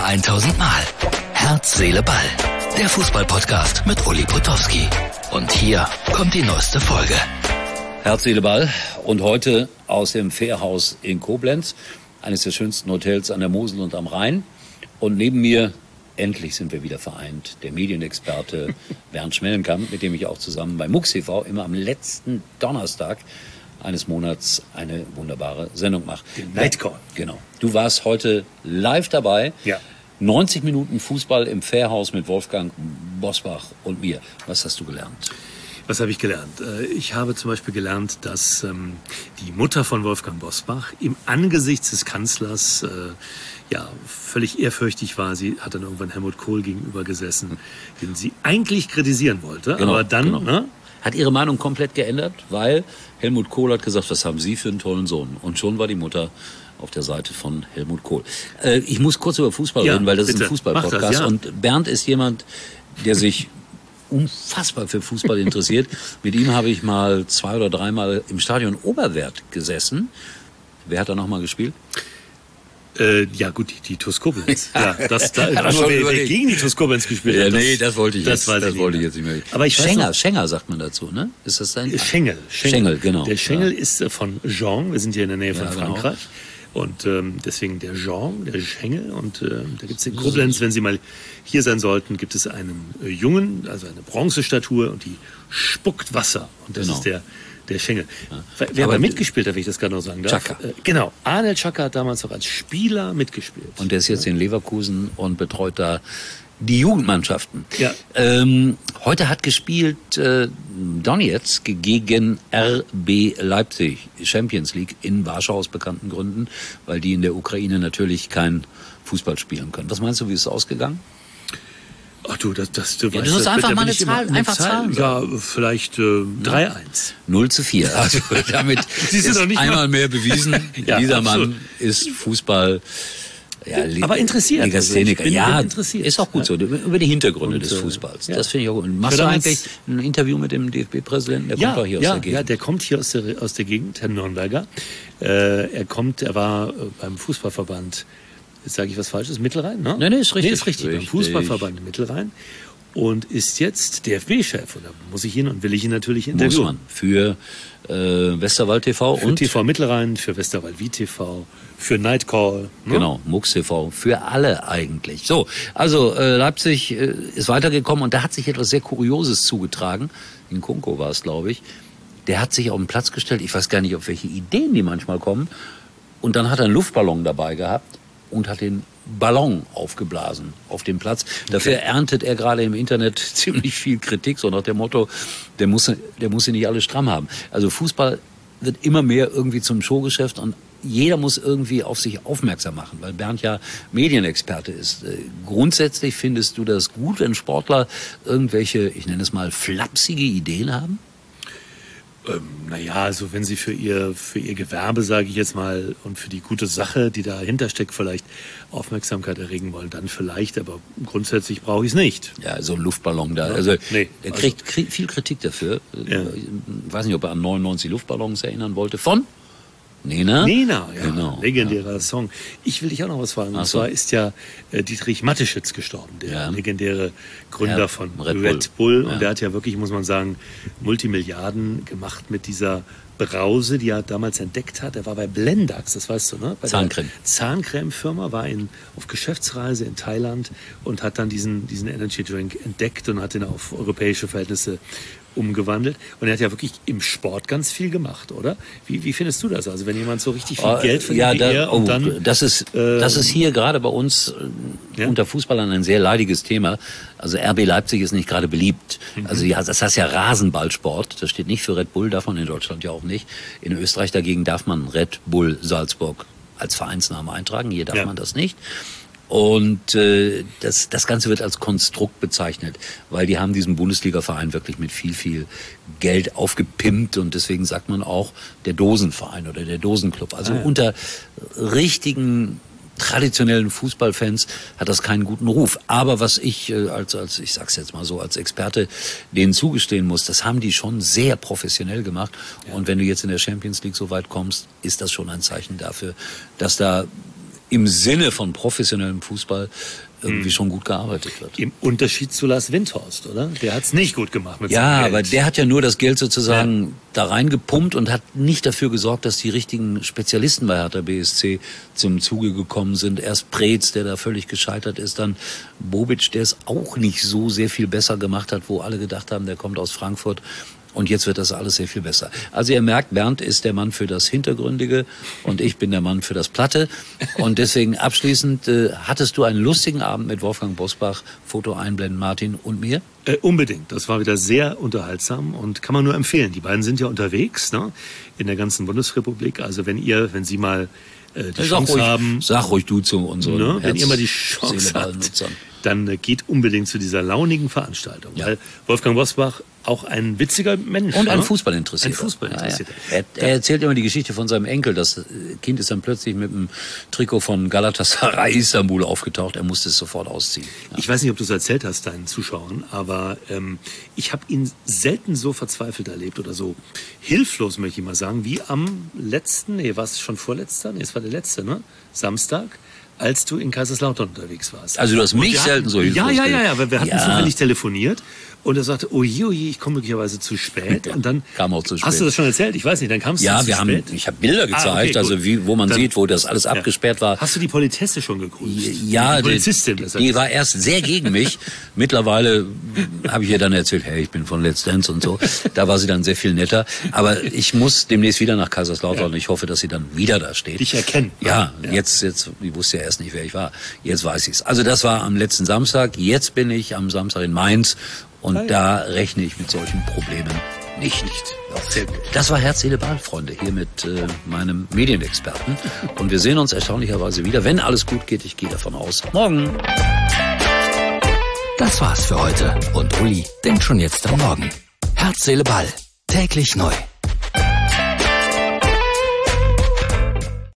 1000 Mal. Herz, Seele, Ball. Der Fußball-Podcast mit Uli Potowski. Und hier kommt die neueste Folge. Herz, Seele, Ball. Und heute aus dem Fährhaus in Koblenz. Eines der schönsten Hotels an der Mosel und am Rhein. Und neben mir, endlich sind wir wieder vereint, der Medienexperte Bernd Schmellenkamp, mit dem ich auch zusammen bei MUX TV immer am letzten Donnerstag eines Monats eine wunderbare Sendung mache. Nightcall. Genau. Du warst heute live dabei. Ja. 90 Minuten Fußball im Fährhaus mit Wolfgang Bosbach und mir. Was hast du gelernt? Was habe ich gelernt? Ich habe zum Beispiel gelernt, dass die Mutter von Wolfgang Bosbach im Angesicht des Kanzlers völlig ehrfürchtig war. Sie hat dann irgendwann Helmut Kohl gegenüber gesessen, den sie eigentlich kritisieren wollte. Genau, aber dann... genau. Ne? Hat ihre Meinung komplett geändert, weil Helmut Kohl hat gesagt, was haben Sie für einen tollen Sohn? Und schon war die Mutter auf der Seite von Helmut Kohl. Ich muss kurz über Fußball reden, weil das ist ein Fußball-Podcast. Ja. Und Bernd ist jemand, der sich unfassbar für Fußball interessiert. Mit ihm habe ich mal 2 oder 3 Mal im Stadion Oberwerth gesessen. Wer hat da nochmal gespielt? Die TuS Koblenz. Ja, wer gegen die TuS Koblenz gespielt hat. Nee, das wollte ich jetzt nicht mehr. Aber ich Schenger sagt man dazu, ne? Ist das ein Schengel, genau. Der Schengel ist von Jean. Wir sind hier in der Nähe von Frankreich. Genau. Und deswegen der Jean, der Schengel. Und da gibt es in Koblenz, wenn Sie mal hier sein sollten, gibt es einen Jungen, also eine Bronzestatue, und die spuckt Wasser. Und das ist der Schengel. Ja. Wer aber mitgespielt hat, wenn ich das gerade noch sagen darf. Xhaka. Genau. Arnold Xhaka hat damals auch als Spieler mitgespielt. Und der ist jetzt in Leverkusen und betreut da die Jugendmannschaften. Ja. Heute hat gespielt Donetsk gegen RB Leipzig. Champions League in Warschau aus bekannten Gründen, weil die in der Ukraine natürlich kein Fußball spielen können. Was meinst du, wie ist es ausgegangen? Ach du, du weißt das einfach mal eine Zahl, einfach Zahlen. Ja, vielleicht 3-1. 0-4. Also damit ist einmal mehr bewiesen, dieser Mann ist Fußball. Ja, aber interessiert. Legastheniker. Ja, interessiert. Ist auch gut so. Über die Hintergründe des Fußballs. Ja. Das finde ich auch gut. Machst du eigentlich ein Interview mit dem DFB-Präsidenten? Der kommt auch hier aus der Gegend. Ja, der kommt hier aus der Gegend, Herr Nürnberger. Er war beim Fußballverband, jetzt sage ich was Falsches, Mittelrhein, ne? Nee, ist richtig. Nee, ist richtig. Beim Fußballverband Mittelrhein. Und ist jetzt DFB-Chef. Und da muss ich ihn und will ich ihn natürlich interviewen. Muss man. Für Westerwald TV für TV Mittelrhein, für Westerwald TV, für Nightcall. Ne? Genau, MUX TV, für alle eigentlich. So, also Leipzig ist weitergekommen und da hat sich etwas sehr Kurioses zugetragen. In Kunko war es, glaube ich. Der hat sich auf den Platz gestellt. Ich weiß gar nicht, auf welche Ideen die manchmal kommen. Und dann hat er einen Luftballon dabei gehabt und hat den Ballon aufgeblasen auf dem Platz. Dafür erntet er gerade im Internet ziemlich viel Kritik, so nach dem Motto, der muss sie nicht alle stramm haben. Also Fußball wird immer mehr irgendwie zum Showgeschäft und jeder muss irgendwie auf sich aufmerksam machen, weil Bernd ja Medienexperte ist. Grundsätzlich findest du das gut, wenn Sportler irgendwelche, ich nenne es mal, flapsige Ideen haben? Also wenn sie für ihr Gewerbe, sage ich jetzt mal, und für die gute Sache, die dahinter steckt, vielleicht Aufmerksamkeit erregen wollen, dann vielleicht, aber grundsätzlich brauche ich es nicht. Ja, so ein Luftballon da, der kriegt viel Kritik dafür. Ja. Ich weiß nicht, ob er an 99 Luftballons erinnern wollte, von Nena, ja, genau. Legendärer Song. Ich will dich auch noch was fragen. Und zwar ist ja Dietrich Mateschitz gestorben, der legendäre Gründer von Red Bull. Und der hat ja wirklich, muss man sagen, Multimilliarden gemacht mit dieser Brause, die er damals entdeckt hat. Er war bei Blendax, das weißt du, ne? Bei Zahncreme. Der Zahncreme-Firma, war auf Geschäftsreise in Thailand und hat dann diesen Energy Drink entdeckt und hat ihn auf europäische Verhältnisse umgewandelt. Und er hat ja wirklich im Sport ganz viel gemacht, oder? Wie findest du das? Also wenn jemand so richtig viel Geld verdient wie er und dann... Das ist hier gerade bei uns unter Fußballern ein sehr leidiges Thema. Also RB Leipzig ist nicht gerade beliebt. Also das heißt ja Rasenballsport. Das steht nicht für Red Bull, darf man in Deutschland ja auch nicht. In Österreich dagegen darf man Red Bull Salzburg als Vereinsname eintragen. Hier darf man das nicht. Und das Ganze wird als Konstrukt bezeichnet, weil die haben diesen Bundesliga-Verein wirklich mit viel Geld aufgepimpt und deswegen sagt man auch der Dosenverein oder der Dosenclub. Also unter richtigen traditionellen Fußballfans hat das keinen guten Ruf. Aber was ich ich sag's jetzt mal so, als Experte denen zugestehen muss, das haben die schon sehr professionell gemacht. Und wenn du jetzt in der Champions League so weit kommst, ist das schon ein Zeichen dafür, dass da im Sinne von professionellem Fußball irgendwie schon gut gearbeitet wird. Im Unterschied zu Lars Windhorst, oder? Der hat's nicht gut gemacht mit seinem Ja, Geld. aber der hat ja nur das Geld sozusagen da reingepumpt und hat nicht dafür gesorgt, dass die richtigen Spezialisten bei Hertha BSC zum Zuge gekommen sind. Erst Preetz, der da völlig gescheitert ist, dann Bobic, der es auch nicht so sehr viel besser gemacht hat, wo alle gedacht haben, der kommt aus Frankfurt. Und jetzt wird das alles sehr viel besser. Also ihr merkt, Bernd ist der Mann für das Hintergründige und ich bin der Mann für das Platte. Und deswegen abschließend, hattest du einen lustigen Abend mit Wolfgang Bosbach, Foto einblenden, Martin und mir? Unbedingt. Das war wieder sehr unterhaltsam und kann man nur empfehlen. Die beiden sind ja unterwegs, ne, in der ganzen Bundesrepublik. Also wenn Sie mal die Chance haben... Sag ruhig du zu unseren ne, wenn ihr mal die Chance habt, dann geht unbedingt zu dieser launigen Veranstaltung. Ja. Weil Wolfgang Bosbach auch ein witziger Mensch. Und ein Fußballinteressierter. Ein Fußballinteressierter. Ja. Er erzählt immer die Geschichte von seinem Enkel. Das Kind ist dann plötzlich mit einem Trikot von Galatasaray Istanbul aufgetaucht. Er musste es sofort ausziehen. Ja. Ich weiß nicht, ob du es erzählt hast, deinen Zuschauern, aber ich habe ihn selten so verzweifelt erlebt oder so hilflos, möchte ich mal sagen, wie am letzten, war es schon vorletzter? Es war der letzte, ne? Samstag, als du in Kaiserslautern unterwegs warst. Also du hast mich selten so hilflos. Ja, weil wir hatten zufällig telefoniert und er sagte, oje, ich komme möglicherweise zu spät. Und dann kam auch zu spät. Hast du das schon erzählt? Ich weiß nicht, dann kamst du zu spät. Ich habe Bilder gezeigt, also wo man sieht, wo das alles abgesperrt war. Hast du die Politesse schon gegrüßt? Ja, die Polizistin. Die war erst sehr gegen mich. Mittlerweile habe ich ihr dann erzählt, hey, ich bin von Let's Dance und so. Da war sie dann sehr viel netter. Aber ich muss demnächst wieder nach Kaiserslautern und ich hoffe, dass sie dann wieder da steht. Dich erkennen. Ja, jetzt, ich wusste ja erst nicht, wer ich war. Jetzt weiß ich's. Also das war am letzten Samstag. Jetzt bin ich am Samstag in Mainz. Und da rechne ich mit solchen Problemen nicht. Das war Herz, Seele, Ball, Freunde, hier mit meinem Medienexperten. Und wir sehen uns erstaunlicherweise wieder, wenn alles gut geht. Ich gehe davon aus. Morgen. Das war's für heute. Und Uli denkt schon jetzt am Morgen. Herz, Seele, Ball. Täglich neu.